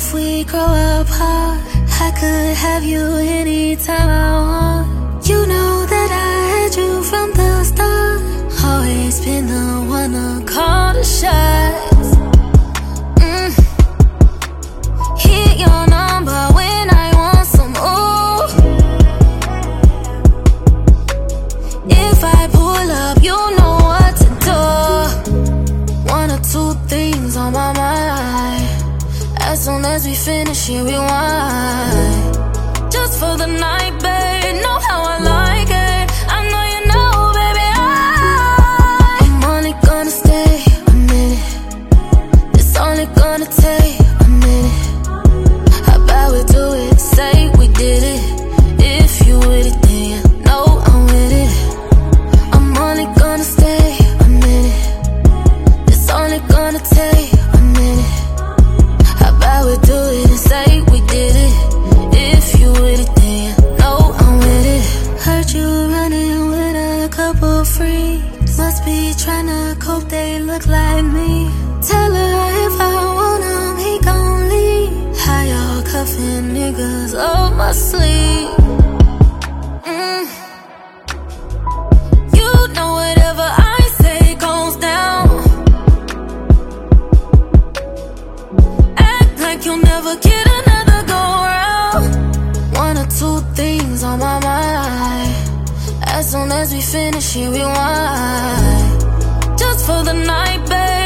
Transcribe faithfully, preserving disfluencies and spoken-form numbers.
if we grow apart, I could have you anytime I want. You know that I had you from the start. Always been the one to call the shots. mm. Hit your number when I want some ooh. If I pull up, you know what to do. One or two things on my mind. As soon as we finish, here we rewind. Just for the night, babe, know how I like it. I know you know, baby, I I'm only gonna stay a minute. It's only gonna take a minute. How about we do it, say we did it. If you with it, then you know I'm with it. I'm only gonna stay a minute. It's only gonna take a minute. How about we do it and say we did it. If you with it, then you know I'm with it. Heard you running with a couple freaks. Must be tryna cope, they look like me. Tell her if I want him, he gon' leave. How y'all cuffing niggas up my sleeve? mm. You know whatever I say goes down. Act like you'll never get another go round. One or two things on my mind. As soon as we finish, here we rewind. Just for the night, babe.